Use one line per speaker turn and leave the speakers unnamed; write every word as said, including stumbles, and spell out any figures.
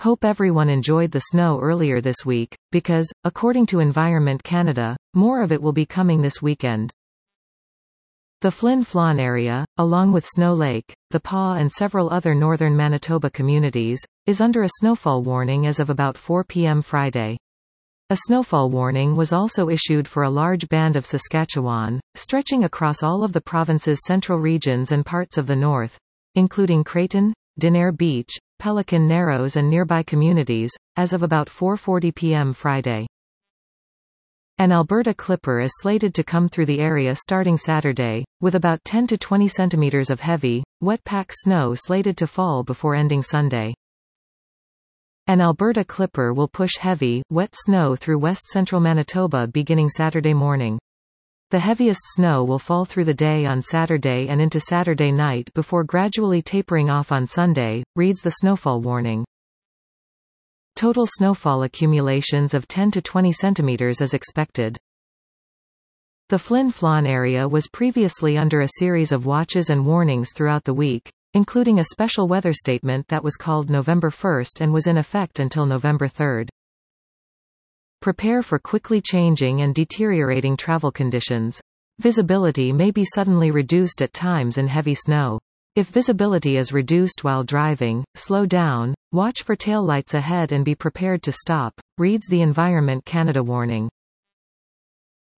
Hope everyone enjoyed the snow earlier this week, because, according to Environment Canada, more of it will be coming this weekend. The Flin Flon area, along with Snow Lake, the Pas and several other northern Manitoba communities, is under a snowfall warning as of about four p m Friday. A snowfall warning was also issued for a large band of Saskatchewan, stretching across all of the province's central regions and parts of the north, including Creighton, Denair Beach, Pelican Narrows and nearby communities, as of about four forty p m Friday. An Alberta clipper is slated to come through the area starting Saturday, with about ten to twenty centimeters of heavy, wet pack snow slated to fall before ending Sunday. An Alberta clipper will push heavy, wet snow through west-central Manitoba beginning Saturday morning. The heaviest snow will fall through the day on Saturday and into Saturday night before gradually tapering off on Sunday, reads the snowfall warning. Total snowfall accumulations of ten to twenty centimeters is expected. The Flin Flon area was previously under a series of watches and warnings throughout the week, including a special weather statement that was called November first and was in effect until November third. Prepare for quickly changing and deteriorating travel conditions. Visibility may be suddenly reduced at times in heavy snow. If visibility is reduced while driving, slow down, watch for taillights ahead and be prepared to stop, reads the Environment Canada warning.